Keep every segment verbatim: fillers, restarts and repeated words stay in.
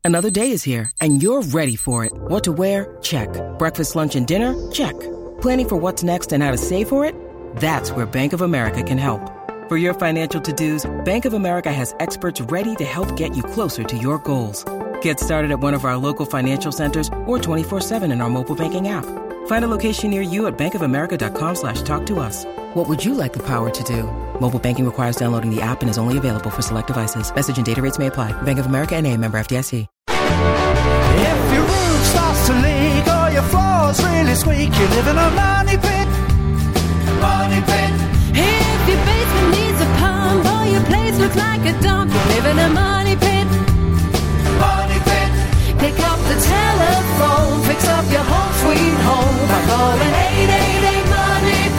Another day is here, and you're ready for it. What to wear? Check. Breakfast, lunch, and dinner? Check. Planning for what's next and how to save for it? That's where Bank of America can help. For your financial to-dos, Bank of America has experts ready to help get you closer to your goals. Get started at one of our local financial centers or twenty-four seven in our mobile banking app. Find a location near you at bankofamerica.com slash talk to us. What would you like the power to do? Mobile banking requires downloading the app and is only available for select devices. Message and data rates may apply. Bank of America N A, member F D I C. If your roof starts to leak or your floor's really squeak, you live in a money pit. Money pit. If your basement needs a pump or your place looks like a dump, you live in a money pit. Money pit. Pick up the telephone, fix up your home sweet home by calling eight eight eight money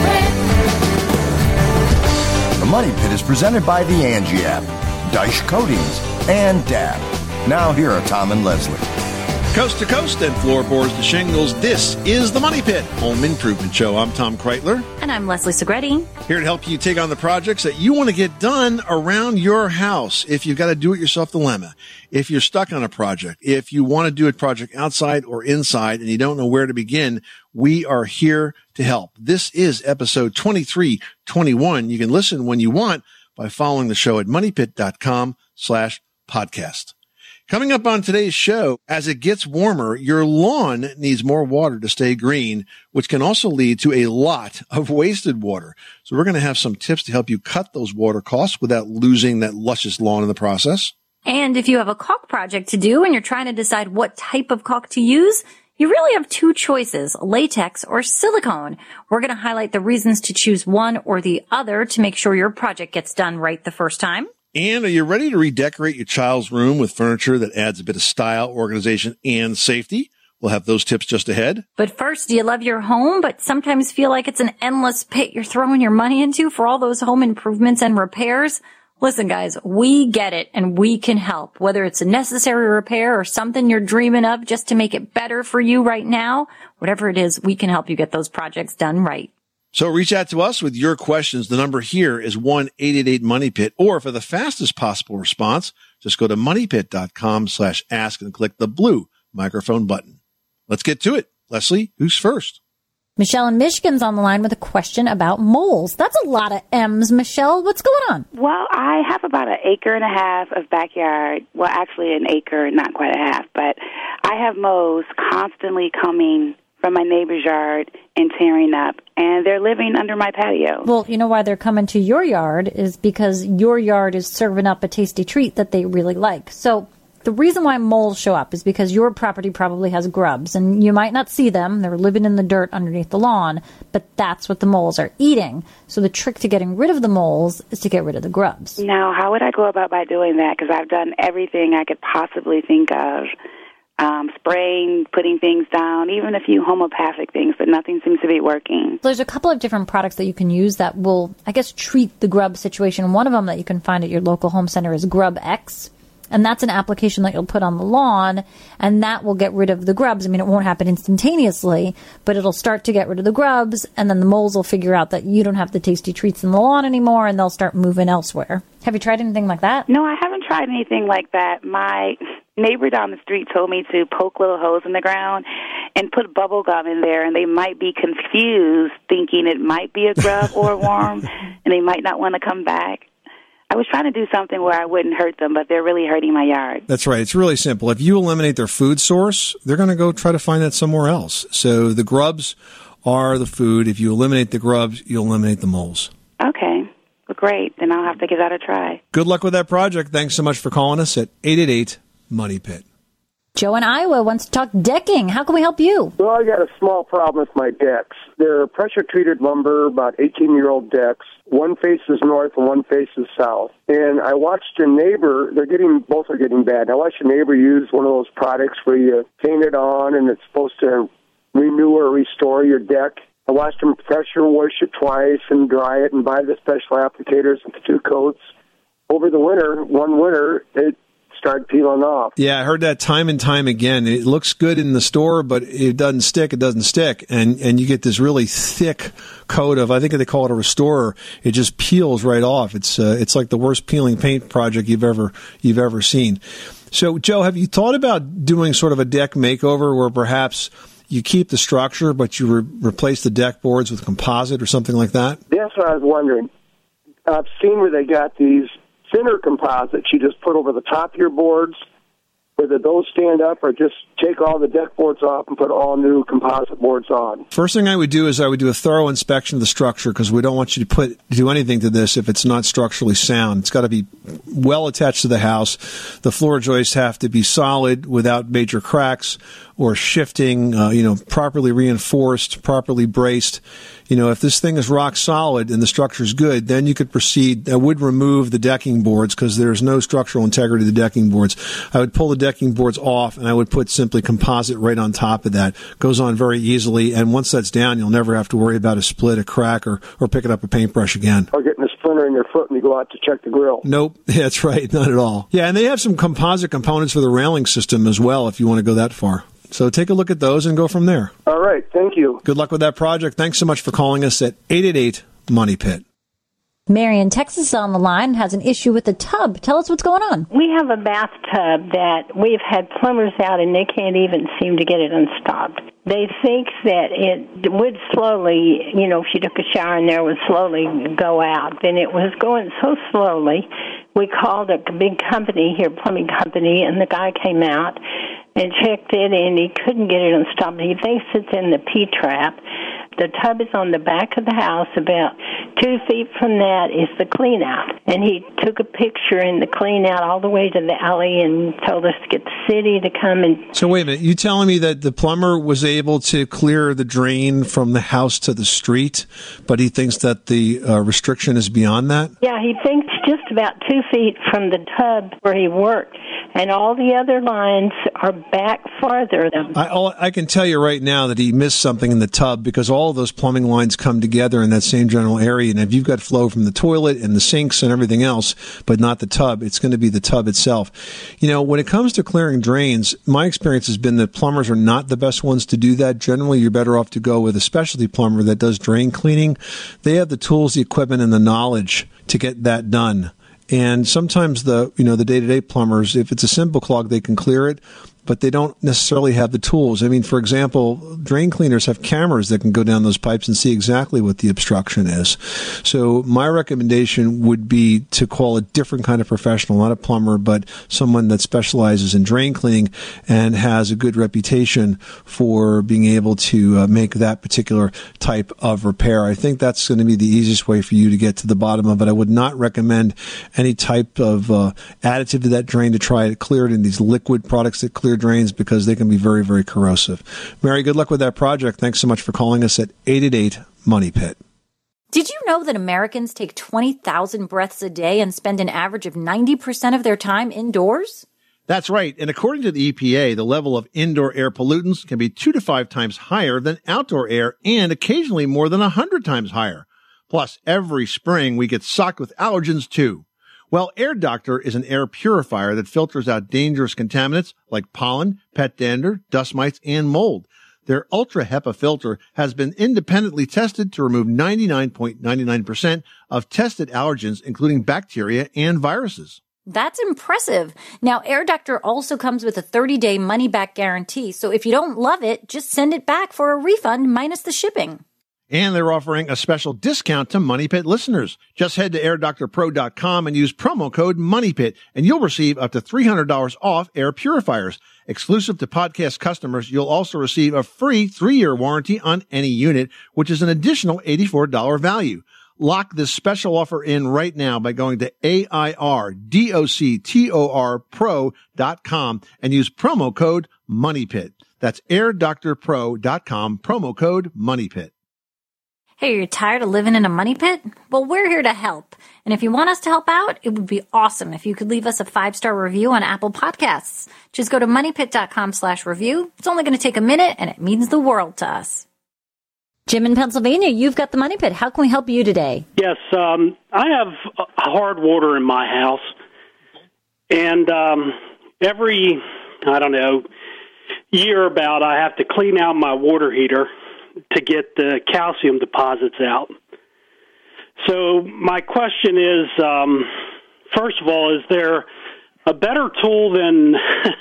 pit. The Money Pit is presented by the Angie app, Dyche Coatings, and D A B. Now here are Tom and Leslie. Coast to coast and floorboards to shingles, this is the Money Pit Home Improvement Show. I'm Tom Kreitler. And I'm Leslie Segretti. Here to help you take on the projects that you want to get done around your house. If you've got a do-it-yourself dilemma, if you're stuck on a project, if you want to do a project outside or inside and you don't know where to begin, we are here to help. This is episode twenty-three twenty-one. You can listen when you want by following the show at moneypit.com slash podcast. Coming up on today's show, as it gets warmer, your lawn needs more water to stay green, which can also lead to a lot of wasted water. So we're going to have some tips to help you cut those water costs without losing that luscious lawn in the process. And if you have a caulk project to do and you're trying to decide what type of caulk to use, you really have two choices, latex or silicone. We're going to highlight the reasons to choose one or the other to make sure your project gets done right the first time. And are you ready to redecorate your child's room with furniture that adds a bit of style, organization, and safety? We'll have those tips just ahead. But first, do you love your home, but sometimes feel like it's an endless pit you're throwing your money into for all those home improvements and repairs? Listen, guys, we get it, and we can help. Whether it's a necessary repair or something you're dreaming of just to make it better for you right now, whatever it is, we can help you get those projects done right. So reach out to us with your questions. The number here is one eight eight eight money pit, or for the fastest possible response, just go to moneypit.com slash ask and click the blue microphone button. Let's get to it. Leslie, who's first? Michelle in Michigan's on the line with a question about moles. That's a lot of M's. Michelle, what's going on? Well, I have about an acre and a half of backyard. Well, actually an acre, not quite a half, but I have moles constantly coming from my neighbor's yard and tearing up, and they're living under my patio. Well, you know why they're coming to your yard is because your yard is serving up a tasty treat that they really like. So the reason why moles show up is because your property probably has grubs, and you might not see them. They're living in the dirt underneath the lawn, but that's what the moles are eating. So the trick to getting rid of the moles is to get rid of the grubs. Now, how would I go about by doing that? Because I've done everything I could possibly think of. Um, spraying, putting things down, even a few homeopathic things, but nothing seems to be working. There's a couple of different products that you can use that will, I guess, treat the grub situation. One of them that you can find at your local home center is Grub X. And that's an application that you'll put on the lawn, and that will get rid of the grubs. I mean, it won't happen instantaneously, but it'll start to get rid of the grubs, and then the moles will figure out that you don't have the tasty treats in the lawn anymore, and they'll start moving elsewhere. Have you tried anything like that? No, I haven't tried anything like that. My neighbor down the street told me to poke little holes in the ground and put bubble gum in there, and they might be confused, thinking it might be a grub or a worm, and they might not want to come back. I was trying to do something where I wouldn't hurt them, but they're really hurting my yard. That's right. It's really simple. If you eliminate their food source, they're going to go try to find that somewhere else. So the grubs are the food. If you eliminate the grubs, you eliminate the moles. Okay. Well, great. Then I'll have to give that a try. Good luck with that project. Thanks so much for calling us at eight eight eight money pit. Joe in Iowa wants to talk decking. How can we help you? Well, I got a small problem with my decks. They're pressure-treated lumber, about eighteen-year-old decks. One faces north and one faces south. And I watched your neighbor, they're getting, both are getting bad. I watched your neighbor use one of those products where you paint it on and it's supposed to renew or restore your deck. I watched him pressure wash it twice and dry it and buy the special applicators with the two coats. Over the winter, one winter, it started peeling off. Yeah, I heard that time and time again. It looks good in the store, but it doesn't stick. It doesn't stick. And and you get this really thick coat of, I think they call it a restorer. It just peels right off. It's uh, it's like the worst peeling paint project you've ever you've ever seen. So, Joe, have you thought about doing sort of a deck makeover where perhaps you keep the structure, but you re- replace the deck boards with composite or something like that? That's what I was wondering. I've seen where they got these thinner composites you just put over the top of your boards, whether those stand up or just take all the deck boards off and put all new composite boards on. First thing I would do is I would do a thorough inspection of the structure because we don't want you to put do anything to this if it's not structurally sound. It's got to be well attached to the house. The floor joists have to be solid without major cracks or shifting, uh, you know, properly reinforced, properly braced. You know, if this thing is rock solid and the structure is good, then you could proceed. I would remove the decking boards because there's no structural integrity to the decking boards. I would pull the decking boards off and I would put simply composite right on top of that. Goes on very easily, and once that's down, you'll never have to worry about a split, a crack, or, or picking up a paintbrush again. Or getting a splinter in your foot when you go out to check the grill. Nope, that's right, not at all. Yeah, and they have some composite components for the railing system as well if you want to go that far. So take a look at those and go from there. All right. Thank you. Good luck with that project. Thanks so much for calling us at eight eight eight, money pit. Mary in Texas is on the line, has an issue with the tub. Tell us what's going on. We have a bathtub that we've had plumbers out, and they can't even seem to get it unstopped. They think that it would slowly, you know, if you took a shower in there, it would slowly go out. And it was going so slowly, we called a big company here, plumbing company, and the guy came out and checked it, and he couldn't get it unstopped. He thinks it's in the P-trap. The tub is on the back of the house. About two feet from that is the clean-out. And he took a picture in the clean-out all the way to the alley and told us to get the city to come and... So wait a minute. You telling me that the plumber was able to clear the drain from the house to the street, but he thinks that the uh, restriction is beyond that? Yeah, he thinks just about two feet from the tub where he worked. And all the other lines are back farther. I, all, I can tell you right now that he missed something in the tub because all of those plumbing lines come together in that same general area. And if you've got flow from the toilet and the sinks and everything else, but not the tub, it's going to be the tub itself. You know, when it comes to clearing drains, my experience has been that plumbers are not the best ones to do that. Generally, you're better off to go with a specialty plumber that does drain cleaning. They have the tools, the equipment, and the knowledge to get that done. And sometimes the, you know, the day-to-day plumbers, if it's a simple clog, they can clear it, but they don't necessarily have the tools. I mean, for example, drain cleaners have cameras that can go down those pipes and see exactly what the obstruction is. So my recommendation would be to call a different kind of professional, not a plumber, but someone that specializes in drain cleaning and has a good reputation for being able to uh, make that particular type of repair. I think that's going to be the easiest way for you to get to the bottom of it. I would not recommend any type of uh, additive to that drain to try to clear it in these liquid products that clear drains because they can be very, very corrosive. Mary, good luck with that project. Thanks so much for calling us at eight eight eight, money pit. Did you know that Americans take twenty thousand breaths a day and spend an average of ninety percent of their time indoors? That's right. And according to the E P A, the level of indoor air pollutants can be two to five times higher than outdoor air and occasionally more than one hundred times higher. Plus, every spring we get socked with allergens too. Well, Air Doctor is an air purifier that filters out dangerous contaminants like pollen, pet dander, dust mites, and mold. Their Ultra HEPA filter has been independently tested to remove ninety-nine point nine nine percent of tested allergens, including bacteria and viruses. That's impressive. Now, Air Doctor also comes with a thirty-day money-back guarantee, so if you don't love it, just send it back for a refund minus the shipping. And they're offering a special discount to Money Pit listeners. Just head to air doctor pro dot com and use promo code MONEYPIT, and you'll receive up to three hundred dollars off air purifiers. Exclusive to podcast customers, you'll also receive a free three-year warranty on any unit, which is an additional eighty-four dollars value. Lock this special offer in right now by going to A I R D O C T O R pro dot com and use promo code MONEYPIT. That's air doctor pro dot com, promo code MONEYPIT. Hey, you're tired of living in a money pit? Well, we're here to help. And if you want us to help out, it would be awesome if you could leave us a five-star review on Apple Podcasts. Just go to moneypit.com slash review. It's only going to take a minute, and it means the world to us. Jim in Pennsylvania, you've got the money pit. How can we help you today? Yes, um, I have hard water in my house. And um, every, I don't know, year about, I have to clean out my water heater to get the calcium deposits out. So my question is, um, first of all, is there a better tool than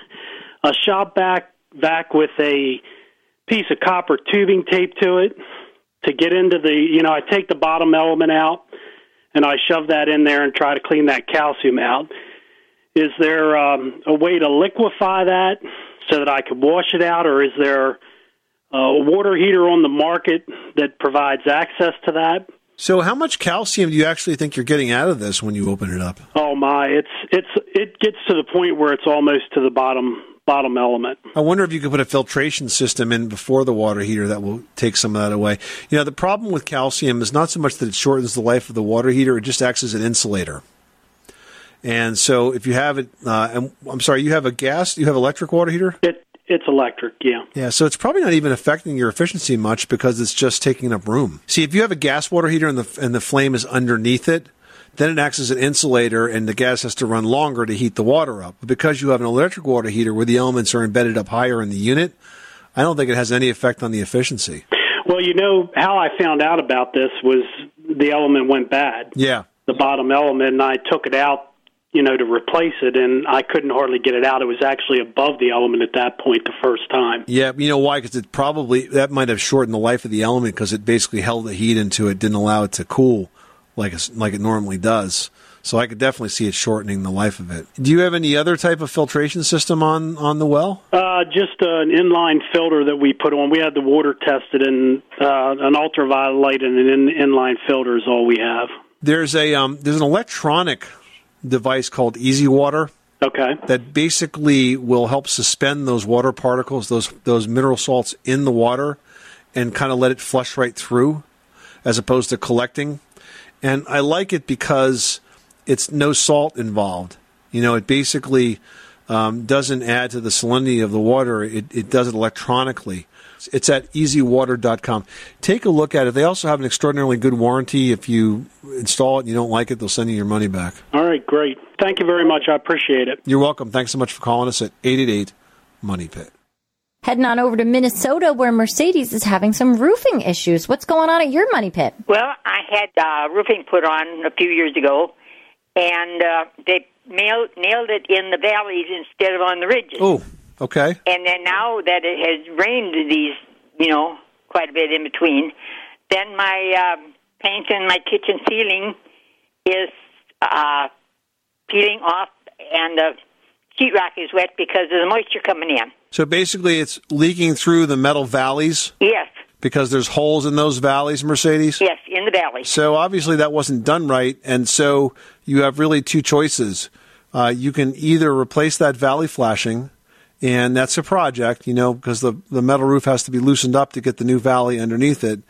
a shop vac, vac with a piece of copper tubing taped to it to get into the, you know, I take the bottom element out and I shove that in there and try to clean that calcium out. Is there um, a way to liquefy that so that I could wash it out, or is there a water heater on the market that provides access to that? So how much calcium do you actually think you're getting out of this when you open it up? Oh my, it's it's it gets to the point where it's almost to the bottom bottom element. I wonder if you could put a filtration system in before the water heater that will take some of that away. You know, the problem with calcium is not so much that it shortens the life of the water heater, it just acts as an insulator. And so if you have it, uh, and I'm sorry, you have a gas, you have electric water heater? It It's electric, yeah. Yeah, so it's probably not even affecting your efficiency much because it's just taking up room. See, if you have a gas water heater and the and the flame is underneath it, then it acts as an insulator and the gas has to run longer to heat the water up. But because you have an electric water heater where the elements are embedded up higher in the unit, I don't think it has any effect on the efficiency. Well, you know, how I found out about this was the element went bad. Yeah. The bottom element, and I took it out, you know, to replace it, and I couldn't hardly get it out. It was actually above the element at that point the first time. Yeah, you know why? Because it probably, that might have shortened the life of the element because it basically held the heat into it, didn't allow it to cool like it's, like it normally does. So I could definitely see it shortening the life of it. Do you have any other type of filtration system on, on the well? Uh, just uh, an inline filter that we put on. We had the water tested, and uh, an ultraviolet and an in, inline filter is all we have. There's a um, there's an electronic device called Easy Water. Okay. That basically will help suspend those water particles, those those mineral salts in the water, and kind of let it flush right through, as opposed to collecting. And I like it because it's no salt involved. You know, it basically um, doesn't add to the salinity of the water. It, it does it electronically. It's at easy water dot com. Take a look at it. They also have an extraordinarily good warranty. If you install it and you don't like it, they'll send you your money back. All right, great. Thank you very much. I appreciate it. You're welcome. Thanks so much for calling us at eight eight eight, money pit. Heading on over to Minnesota, where Mercedes is having some roofing issues. What's going on at your money pit? Well, I had uh, roofing put on a few years ago, and uh, they nailed, nailed it in the valleys instead of on the ridges. Oh, okay. And then now that it has rained these, you know, quite a bit in between, then my uh, paint in my kitchen ceiling is uh, peeling off, and the sheetrock is wet because of the moisture coming in. So basically it's leaking through the metal valleys? Yes. Because there's holes in those valleys, Mercedes? Yes, in the valley. So obviously that wasn't done right, and so you have really two choices. Uh, you can either replace that valley flashing, and that's a project, you know, because the, the metal roof has to be loosened up to get the new valley underneath it.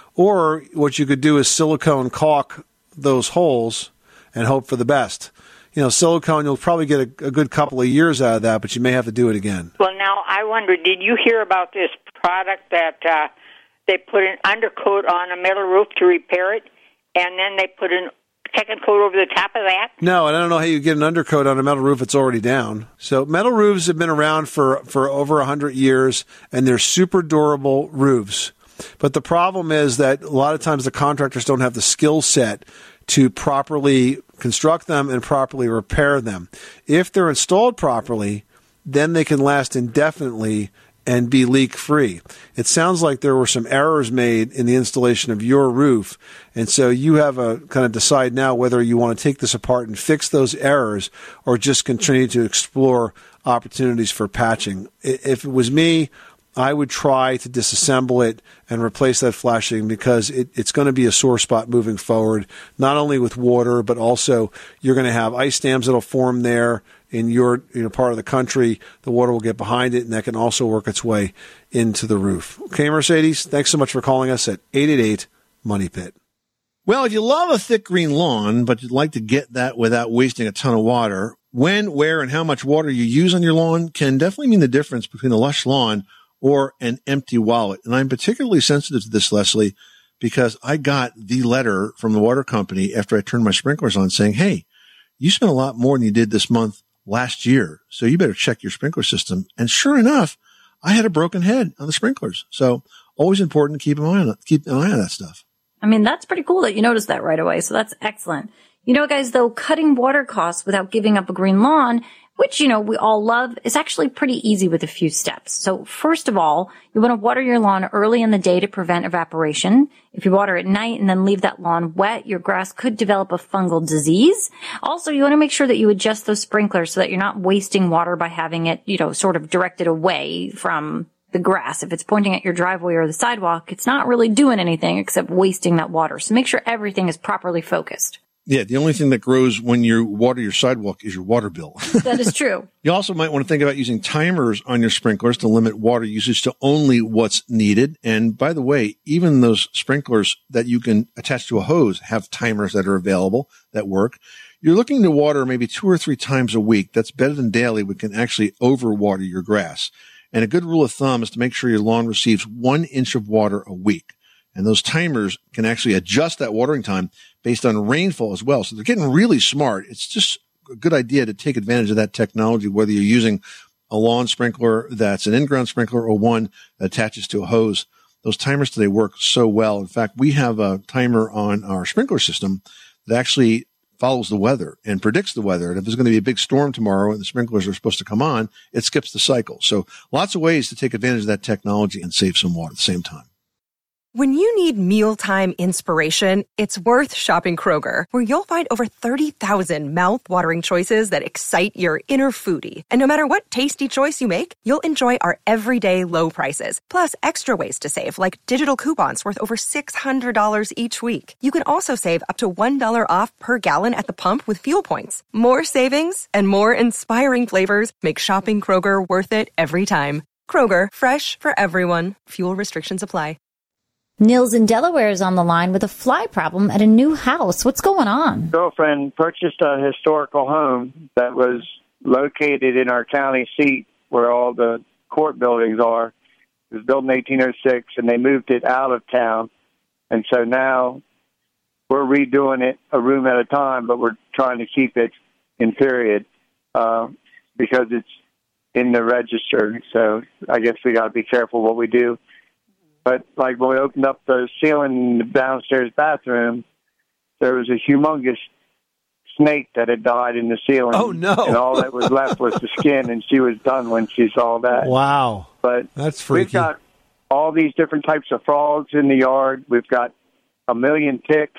Or what you could do is silicone caulk those holes and hope for the best. You know, silicone, you'll probably get a, a good couple of years out of that, but you may have to do it again. Well, now, I wonder, did you hear about this product that uh, they put an undercoat on a metal roof to repair it, and then they put a second coat over the top of that? No, and I don't know how you get an undercoat on a metal roof that's already down. So metal roofs have been around for, for over one hundred years, and they're super durable roofs. But the problem is that a lot of times the contractors don't have the skill set to properly construct them and properly repair them. If they're installed properly, then they can last indefinitely and be leak-free. It sounds like there were some errors made in the installation of your roof, and so you have a kind of decide now whether you want to take this apart and fix those errors or just continue to explore opportunities for patching. If it was me, I would try to disassemble it and replace that flashing because it, it's going to be a sore spot moving forward, not only with water, but also you're going to have ice dams that will form there in your you know, part of the country. The water will get behind it, and that can also work its way into the roof. Okay, Mercedes, thanks so much for calling us at eight eight eight, money pit. Well, if you love a thick green lawn, but you'd like to get that without wasting a ton of water, when, where, and how much water you use on your lawn can definitely mean the difference between a lush lawn or an empty wallet. And I'm particularly sensitive to this, Leslie, because I got the letter from the water company after I turned my sprinklers on saying, hey, you spent a lot more than you did this month last year, so you better check your sprinkler system. And sure enough, I had a broken head on the sprinklers. So always important to keep an eye on, keep an eye on that stuff. I mean, that's pretty cool that you noticed that right away. So that's excellent. You know, guys, though, cutting water costs without giving up a green lawn which, you know, we all love, is actually pretty easy with a few steps. So first of all, you want to water your lawn early in the day to prevent evaporation. If you water at night and then leave that lawn wet, your grass could develop a fungal disease. Also, you want to make sure that you adjust those sprinklers so that you're not wasting water by having it, you know, sort of directed away from the grass. If it's pointing at your driveway or the sidewalk, it's not really doing anything except wasting that water. So make sure everything is properly focused. Yeah, the only thing that grows when you water your sidewalk is your water bill. That is true. You also might want to think about using timers on your sprinklers to limit water usage to only what's needed. And by the way, even those sprinklers that you can attach to a hose have timers that are available that work. You're looking to water maybe two or three times a week. That's better than daily. We can actually overwater your grass. And a good rule of thumb is to make sure your lawn receives one inch of water a week. And those timers can actually adjust that watering time based on rainfall as well. So they're getting really smart. It's just a good idea to take advantage of that technology, whether you're using a lawn sprinkler that's an in-ground sprinkler or one that attaches to a hose. Those timers today work so well. In fact, we have a timer on our sprinkler system that actually follows the weather and predicts the weather. And if there's going to be a big storm tomorrow and the sprinklers are supposed to come on, it skips the cycle. So lots of ways to take advantage of that technology and save some water at the same time. When you need mealtime inspiration, it's worth shopping Kroger, where you'll find over thirty thousand mouth-watering choices that excite your inner foodie. And no matter what tasty choice you make, you'll enjoy our everyday low prices, plus extra ways to save, like digital coupons worth over six hundred dollars each week. You can also save up to one dollar off per gallon at the pump with fuel points. More savings and more inspiring flavors make shopping Kroger worth it every time. Kroger, fresh for everyone. Fuel restrictions apply. Nils in Delaware is on the line with a fly problem at a new house. What's going on? Girlfriend purchased a historical home that was located in our county seat where all the court buildings are. It was built in eighteen oh six, and they moved it out of town. And so now we're redoing it a room at a time, but we're trying to keep it in period uh, because it's in the register. So I guess we got to be careful what we do. But, like, when we opened up the ceiling in the downstairs bathroom, there was a humongous snake that had died in the ceiling. Oh, no. And all that was left was the skin, and she was done when she saw that. Wow. But that's freaky. We've got all these different types of frogs in the yard. We've got a million ticks.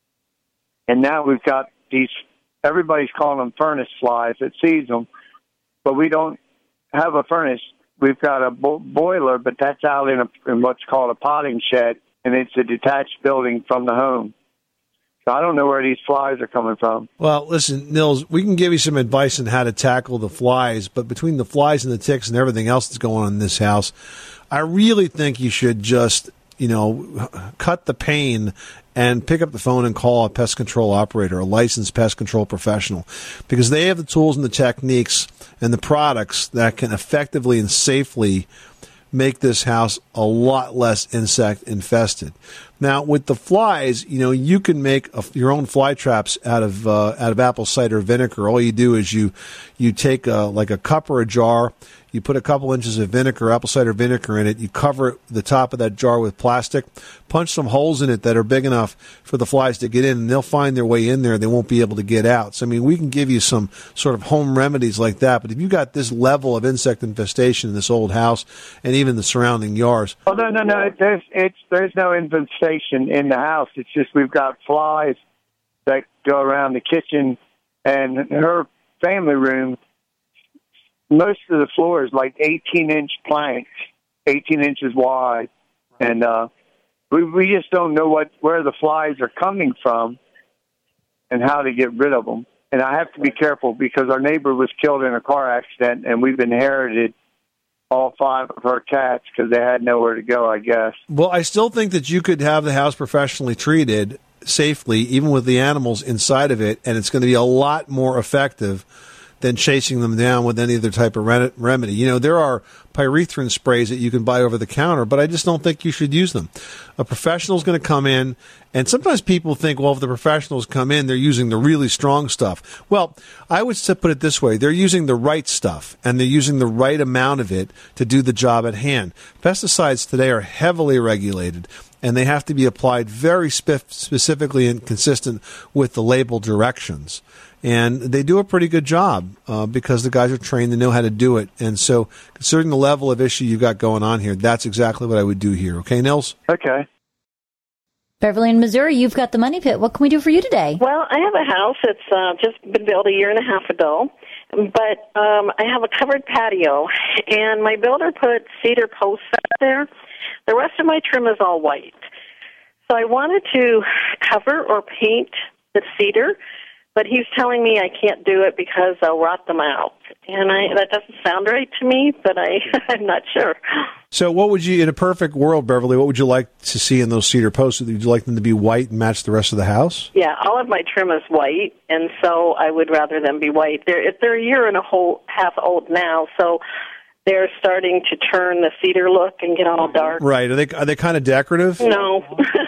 And now we've got these, everybody's calling them furnace flies that sees them. But we don't have a furnace. We've got a bo- boiler, but that's out in, a, in what's called a potting shed, and it's a detached building from the home. So I don't know where these flies are coming from. Well, listen, Nils, we can give you some advice on how to tackle the flies, but between the flies and the ticks and everything else that's going on in this house, I really think you should just, you know, cut the pain and pick up the phone and call a pest control operator, a licensed pest control professional, because they have the tools and the techniques and the products that can effectively and safely make this house a lot less insect infested. Now, with the flies, you know, you can make a, your own fly traps out of uh, out of apple cider vinegar. All you do is you you take a, like a cup or a jar. You put a couple inches of vinegar, apple cider vinegar in it. You cover the top of that jar with plastic. Punch some holes in it that are big enough for the flies to get in, and they'll find their way in there. They won't be able to get out. So, I mean, we can give you some sort of home remedies like that. But if you got this level of insect infestation in this old house and even the surrounding yards. Oh, no, no, no. There's, it's, there's no infestation in the house. It's just we've got flies that go around the kitchen, and her family room, most of the floor is like eighteen-inch planks, eighteen inches wide, and uh, we we just don't know what where the flies are coming from and how to get rid of them. And I have to be careful because our neighbor was killed in a car accident, and we've inherited all five of her cats because they had nowhere to go, I guess. Well, I still think that you could have the house professionally treated safely, even with the animals inside of it, and it's going to be a lot more effective than chasing them down with any other type of remedy. You know, there are pyrethrin sprays that you can buy over the counter, but I just don't think you should use them. A professional is going to come in, and sometimes people think, well, if the professionals come in, they're using the really strong stuff. Well, I would put it this way. They're using the right stuff, and they're using the right amount of it to do the job at hand. Pesticides today are heavily regulated, and they have to be applied very spe- specifically and consistent with the label directions. And they do a pretty good job uh, because the guys are trained, they know how to do it. And so considering the level of issue you've got going on here, that's exactly what I would do here. Okay, Nils? Okay. Beverly in Missouri, you've got the Money Pit. What can we do for you today? Well, I have a house that's uh, just been built a year and a half ago, but um, I have a covered patio, and my builder put cedar posts up there. The rest of my trim is all white. So I wanted to cover or paint the cedar, but he's telling me I can't do it because I'll rot them out. And I, that doesn't sound right to me, but I, I'm not sure. So what would you, in a perfect world, Beverly, what would you like to see in those cedar posts? Would you like them to be white and match the rest of the house? Yeah, all of my trim is white, and so I would rather them be white. They're, they're a year and a whole half old now, so they're starting to turn the cedar look and get all dark. Right. Are they are they kind of decorative? No.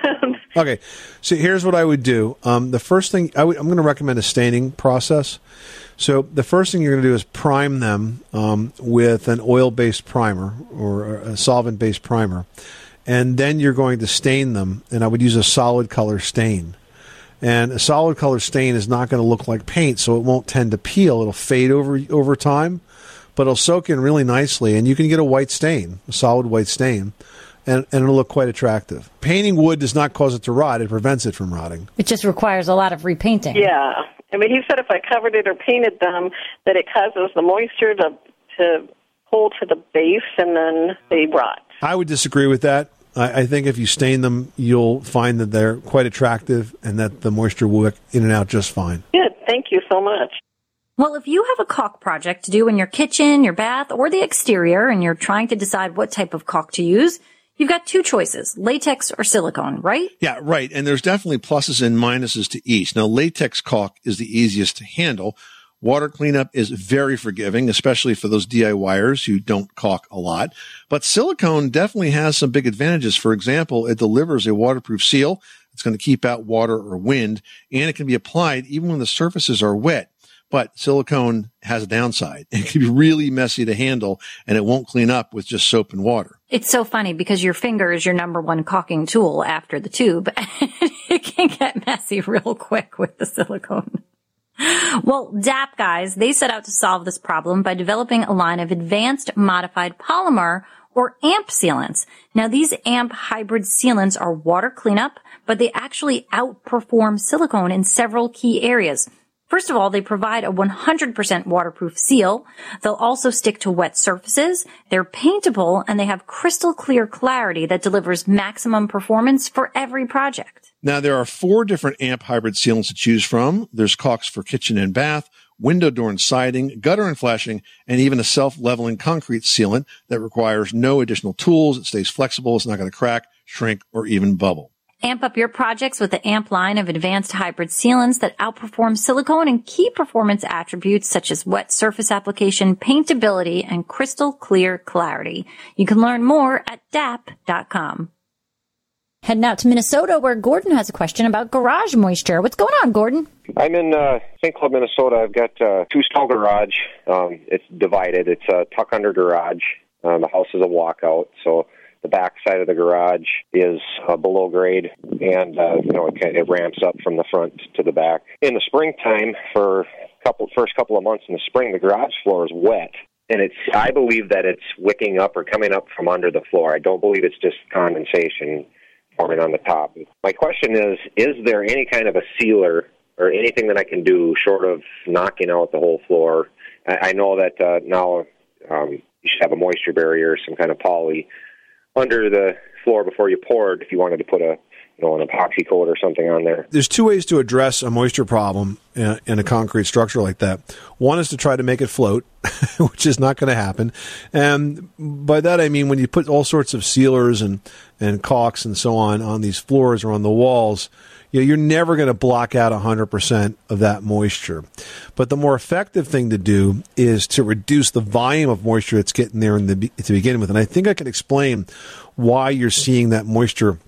Okay. So here's what I would do. Um, the first thing, I would, I'm going to recommend a staining process. So the first thing you're going to do is prime them um, with an oil-based primer or a solvent-based primer. And then you're going to stain them, and I would use a solid color stain. And a solid color stain is not going to look like paint, so it won't tend to peel. It'll fade over over time, but it'll soak in really nicely, and you can get a white stain, a solid white stain, and, and it'll look quite attractive. Painting wood does not cause it to rot. It prevents it from rotting. It just requires a lot of repainting. Yeah. I mean, he said if I covered it or painted them, that it causes the moisture to to pull to the base, and then they rot. I would disagree with that. I, I think if you stain them, you'll find that they're quite attractive and that the moisture will work in and out just fine. Good. Thank you so much. Well, if you have a caulk project to do in your kitchen, your bath, or the exterior, and you're trying to decide what type of caulk to use, you've got two choices, latex or silicone, right? Yeah, right. And there's definitely pluses and minuses to each. Now, latex caulk is the easiest to handle. Water cleanup is very forgiving, especially for those DIYers who don't caulk a lot. But silicone definitely has some big advantages. For example, it delivers a waterproof seal. It's going to keep out water or wind, and it can be applied even when the surfaces are wet. But silicone has a downside. It can be really messy to handle, and it won't clean up with just soap and water. It's so funny because your finger is your number one caulking tool after the tube. It can get messy real quick with the silicone. Well, D A P guys, they set out to solve this problem by developing a line of advanced modified polymer or A M P sealants. Now, these A M P hybrid sealants are water cleanup, but they actually outperform silicone in several key areas. First of all, they provide a one hundred percent waterproof seal. They'll also stick to wet surfaces. They're paintable, and they have crystal clear clarity that delivers maximum performance for every project. Now, there are four different A M P hybrid sealants to choose from. There's caulks for kitchen and bath, window door and siding, gutter and flashing, and even a self-leveling concrete sealant that requires no additional tools. It stays flexible. It's not going to crack, shrink, or even bubble. Amp up your projects with the A M P line of advanced hybrid sealants that outperform silicone in key performance attributes such as wet surface application, paintability, and crystal clear clarity. You can learn more at D A P dot com. Heading out to Minnesota, where Gordon has a question about garage moisture. What's going on, Gordon? I'm in uh, Saint Cloud, Minnesota. I've got a uh, two-stall garage. Um, it's divided. It's a tuck-under garage. Uh, the house is a walkout, so the back side of the garage is uh, below grade, and uh, you know it, it ramps up from the front to the back. In the springtime, for couple first couple of months in the spring, the garage floor is wet, and it's I believe that it's wicking up or coming up from under the floor. I don't believe it's just condensation forming on the top. My question is, is there any kind of a sealer or anything that I can do short of knocking out the whole floor? I, I know that uh, now um, you should have a moisture barrier, some kind of poly, under the floor before you poured if you wanted to put a you know, an epoxy coat or something on there. There's two ways to address a moisture problem in, in a concrete structure like that. One is to try to make it float, which is not going to happen. And by that I mean when you put all sorts of sealers and, and caulks and so on on these floors or on the walls, you know, you're never going to block out one hundred percent of that moisture. But the more effective thing to do is to reduce the volume of moisture that's getting there in the, to begin with. And I think I can explain why you're seeing that moisture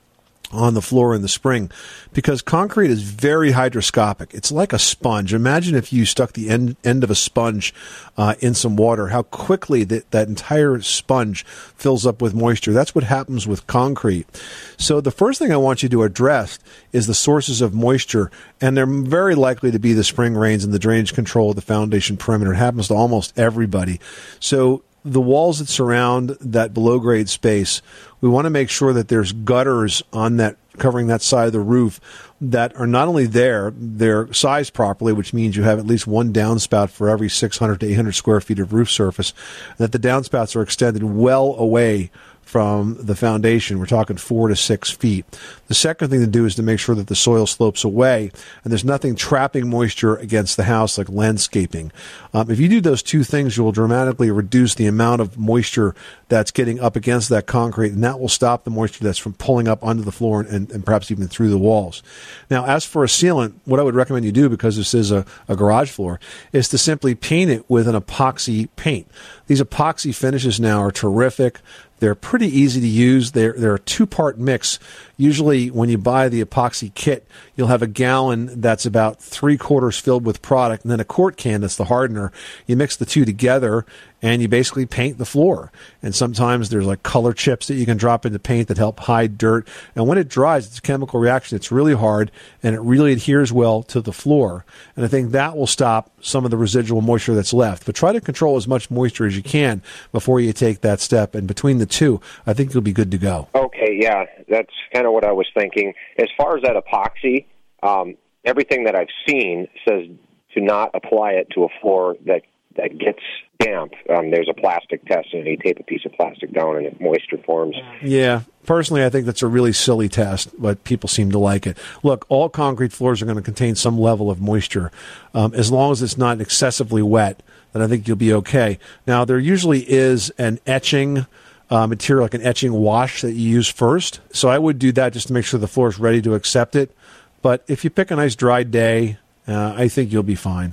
on the floor in the spring, because concrete is very hydroscopic. It's like a sponge. Imagine if you stuck the end end of a sponge uh, in some water, how quickly that, that entire sponge fills up with moisture. That's what happens with concrete. So the first thing I want you to address is the sources of moisture, and they're very likely to be the spring rains and the drainage control of the foundation perimeter. It happens to almost everybody. So the walls that surround that below grade space, we want to make sure that there's gutters on that, covering that side of the roof, that are not only there, they're sized properly, which means you have at least one downspout for every six hundred to eight hundred square feet of roof surface, and that the downspouts are extended well away from the foundation. We're talking four to six feet. The second thing to do is to make sure that the soil slopes away and there's nothing trapping moisture against the house like landscaping. Um, if you do those two things, you will dramatically reduce the amount of moisture that's getting up against that concrete, and that will stop the moisture that's from pulling up onto the floor and, and perhaps even through the walls. Now, as for a sealant, what I would recommend you do, because this is a, a garage floor, is to simply paint it with an epoxy paint. These epoxy finishes now are terrific. They're pretty easy to use. They're, they're a two-part mix. Usually when you buy the epoxy kit, you'll have a gallon that's about three-quarters filled with product, and then a quart can that's the hardener. You mix the two together, and you basically paint the floor. And sometimes there's like color chips that you can drop into paint that help hide dirt. And when it dries, it's a chemical reaction. It's really hard, and it really adheres well to the floor. And I think that will stop some of the residual moisture that's left. But try to control as much moisture as you can before you take that step. And between the two, I think you'll be good to go. Okay, yeah, that's kind of what I was thinking. As far as that epoxy, um, everything that I've seen says to not apply it to a floor that, that gets damp. Um, there's a plastic test, and you tape a piece of plastic down, and it moisture forms. Yeah, personally, I think that's a really silly test, but people seem to like it. Look, all concrete floors are going to contain some level of moisture. Um, as long as it's not excessively wet, then I think you'll be okay. Now, there usually is an etching uh, material, like an etching wash that you use first. So I would do that just to make sure the floor is ready to accept it. But if you pick a nice dry day, uh, I think you'll be fine.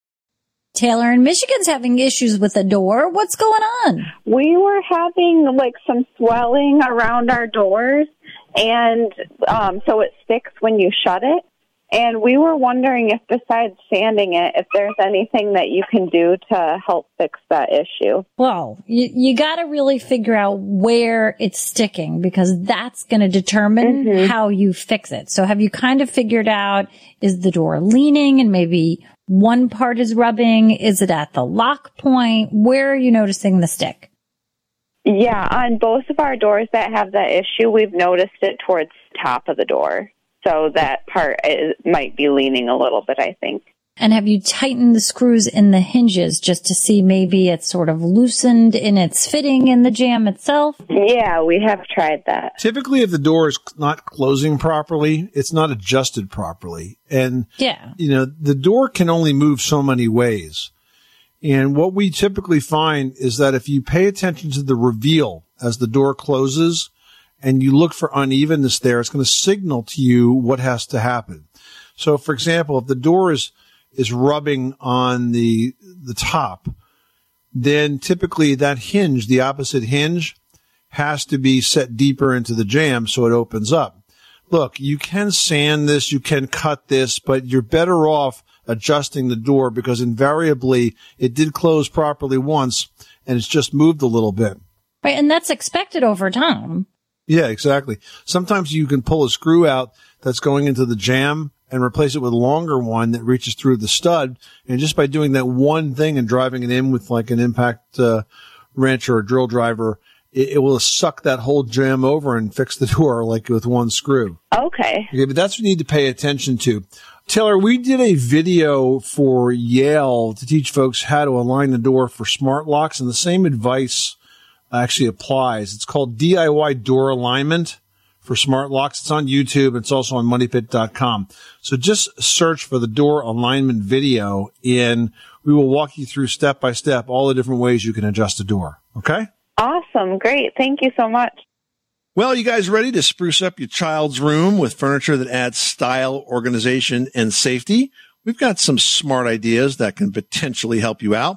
Taylor in Michigan's having issues with the door. What's going on? We were having like some swelling around our doors, and um, so it sticks when you shut it. And we were wondering if, besides sanding it, if there's anything that you can do to help fix that issue. Well, you, you got to really figure out where it's sticking, because that's going to determine mm-hmm. how you fix it. So have you kind of figured out, is the door leaning and maybe one part is rubbing? Is it at the lock point? Where are you noticing the stick? Yeah, on both of our doors that have that issue, we've noticed it towards the top of the door. So that part is, might be leaning a little bit, I think. And have you tightened the screws in the hinges just to see maybe it's sort of loosened in its fitting in the jamb itself? Yeah, we have tried that. Typically, if the door is not closing properly, it's not adjusted properly. And, yeah. you know, the door can only move so many ways. And what we typically find is that if you pay attention to the reveal as the door closes and you look for unevenness there, it's going to signal to you what has to happen. So, for example, if the door is is rubbing on the the top, then typically that hinge, the opposite hinge, has to be set deeper into the jamb so it opens up. Look, you can sand this, you can cut this, but you're better off adjusting the door, because invariably it did close properly once and it's just moved a little bit. Right, and that's expected over time. Yeah, exactly. Sometimes you can pull a screw out that's going into the jamb and replace it with a longer one that reaches through the stud. And just by doing that one thing and driving it in with like an impact uh, wrench or a drill driver, it, it will suck that whole jamb over and fix the door like with one screw. Okay. Okay, but that's what you need to pay attention to. Taylor, we did a video for Yale to teach folks how to align the door for smart locks, and the same advice actually applies. It's called D I Y Door Alignment for Smart Locks. It's on YouTube. It's also on money pit dot com. So just search for the door alignment video, and we will walk you through step by step all the different ways you can adjust a door. Okay? Awesome. Great. Thank you so much. Well, you guys ready to spruce up your child's room with furniture that adds style, organization, and safety? We've got some smart ideas that can potentially help you out.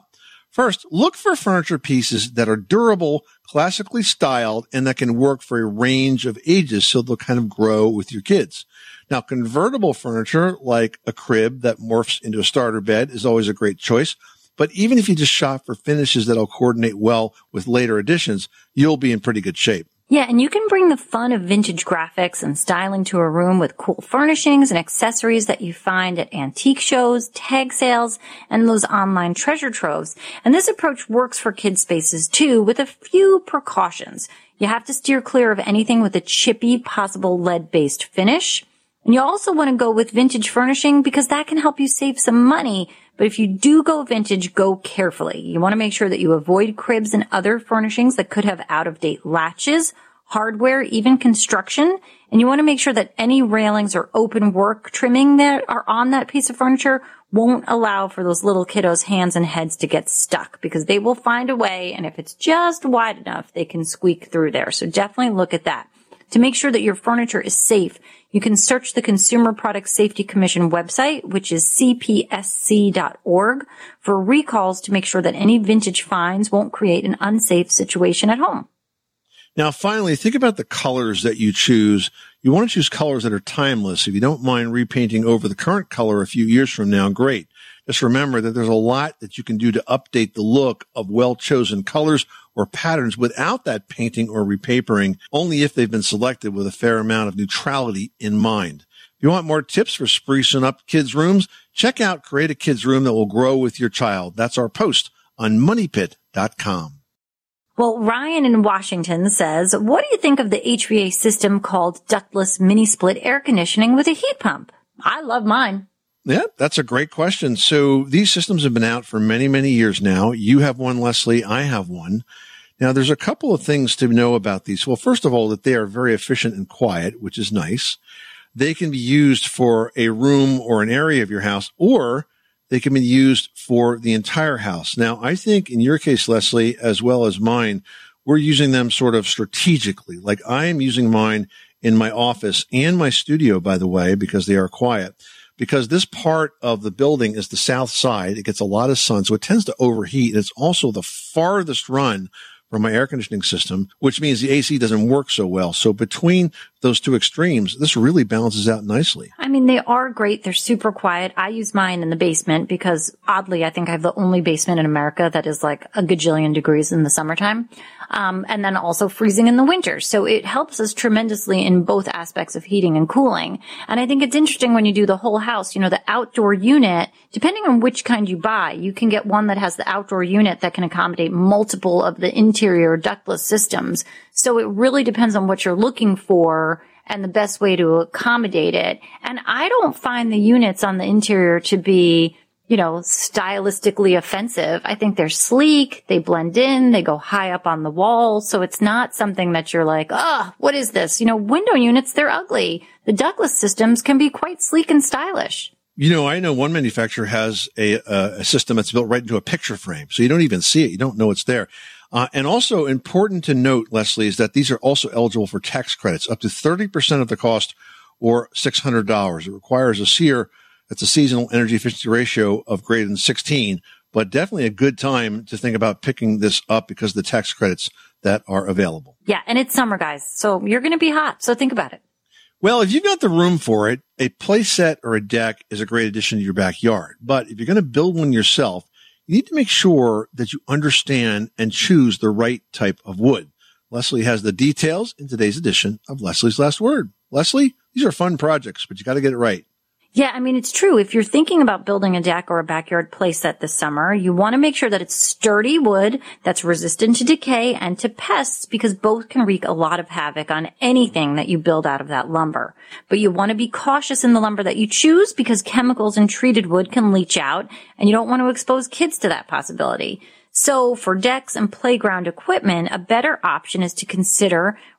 First, look for furniture pieces that are durable, classically styled, and that can work for a range of ages so they'll kind of grow with your kids. Now, convertible furniture like a crib that morphs into a starter bed is always a great choice. But even if you just shop for finishes that'll coordinate well with later additions, you'll be in pretty good shape. Yeah, and you can bring the fun of vintage graphics and styling to a room with cool furnishings and accessories that you find at antique shows, tag sales, and those online treasure troves. And this approach works for kids' spaces too, with a few precautions. You have to steer clear of anything with a chippy, possible lead-based finish. And you also want to go with vintage furnishing because that can help you save some money. But if you do go vintage, go carefully. You want to make sure that you avoid cribs and other furnishings that could have out-of-date latches, hardware, even construction. And you want to make sure that any railings or open work trimming that are on that piece of furniture won't allow for those little kiddos' hands and heads to get stuck because they will find a way. And if it's just wide enough, they can squeak through there. So definitely look at that. To make sure that your furniture is safe, you can search the Consumer Product Safety Commission website, which is C P S C dot org, for recalls to make sure that any vintage finds won't create an unsafe situation at home. Now, finally, think about the colors that you choose. You want to choose colors that are timeless. If you don't mind repainting over the current color a few years from now, great. Just remember that there's a lot that you can do to update the look of well-chosen colors or patterns without that painting or repapering, only if they've been selected with a fair amount of neutrality in mind. If you want more tips for sprucing up kids' rooms, check out Create a Kids Room That Will Grow With Your Child. That's our post on money pit dot com. Well, Ryan in Washington says, what do you think of the H V A system called ductless mini-split air conditioning with a heat pump? I love mine. Yeah, that's a great question. So these systems have been out for many, many years now. You have one, Leslie. I have one. Now, there's a couple of things to know about these. Well, first of all, that they are very efficient and quiet, which is nice. They can be used for a room or an area of your house, or they can be used for the entire house. Now, I think in your case, Leslie, as well as mine, we're using them sort of strategically. Like I am using mine in my office and my studio, by the way, because they are quiet. Because this part of the building is the south side. It gets a lot of sun, so it tends to overheat. It's also the farthest run from my air conditioning system, which means the A C doesn't work so well. So between those two extremes, this really balances out nicely. I mean, they are great. They're super quiet. I use mine in the basement because, oddly, I think I have the only basement in America that is like a gajillion degrees in the summertime. Um, and then also freezing in the winter. So it helps us tremendously in both aspects of heating and cooling. And I think it's interesting when you do the whole house, you know, the outdoor unit, depending on which kind you buy, you can get one that has the outdoor unit that can accommodate multiple of the interior ductless systems. So it really depends on what you're looking for and the best way to accommodate it. And I don't find the units on the interior to be, you know, stylistically offensive. I think they're sleek, they blend in, they go high up on the wall. So it's not something that you're like, oh, what is this? You know, window units, they're ugly. The ductless systems can be quite sleek and stylish. You know, I know one manufacturer has a, a, a system that's built right into a picture frame. So you don't even see it. You don't know it's there. Uh, and also important to note, Leslie, is that these are also eligible for tax credits up to thirty percent of the cost or six hundred dollars. It requires a SEER, that's a seasonal energy efficiency ratio of greater than sixteen, but definitely a good time to think about picking this up because of the tax credits that are available. Yeah. And it's summer, guys. So you're going to be hot. So think about it. Well, if you've got the room for it, a play set or a deck is a great addition to your backyard. But if you're going to build one yourself, you need to make sure that you understand and choose the right type of wood. Leslie has the details in today's edition of Leslie's Last Word. Leslie, these are fun projects, but you got to get it right. Yeah, I mean, it's true. If you're thinking about building a deck or a backyard playset this summer, you want to make sure that it's sturdy wood that's resistant to decay and to pests because both can wreak a lot of havoc on anything that you build out of that lumber. But you want to be cautious in the lumber that you choose because chemicals in treated wood can leach out and you don't want to expose kids to that possibility. So for decks and playground equipment, a better option is to consider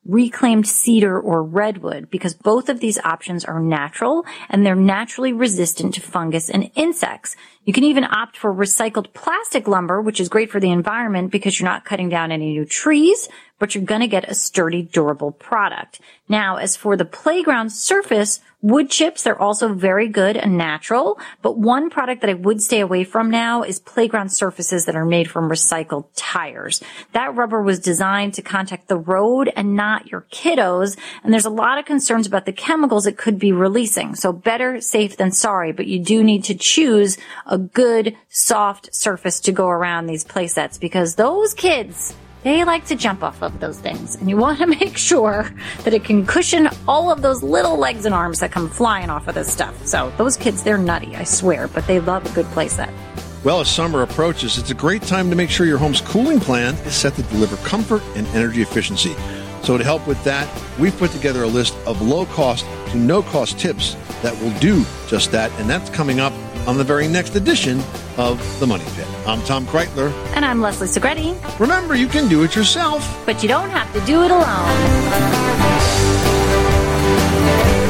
reclaimed cedar or redwood, because both of these options are natural and they're naturally resistant to fungus and insects. You can even opt for recycled plastic lumber, which is great for the environment because you're not cutting down any new trees, but you're going to get a sturdy, durable product. Now, as for the playground surface, wood chips, they're also very good and natural, but one product that I would stay away from now is playground surfaces that are made from recycled tires. That rubber was designed to contact the road and not your kiddos, and there's a lot of concerns about the chemicals it could be releasing. So better safe than sorry, but you do need to choose a good, soft surface to go around these play sets, because those kids, they like to jump off of those things, and you want to make sure that it can cushion all of those little legs and arms that come flying off of this stuff. So those kids, they're nutty, I swear, but they love a good play set. Well, as summer approaches, it's a great time to make sure your home's cooling plan is set to deliver comfort and energy efficiency. So to help with that, we've put together a list of low-cost to no-cost tips that will do just that, and that's coming up on the very next edition of The Money Pit. I'm Tom Kreitler. And I'm Leslie Segretti. Remember, you can do it yourself, but you don't have to do it alone.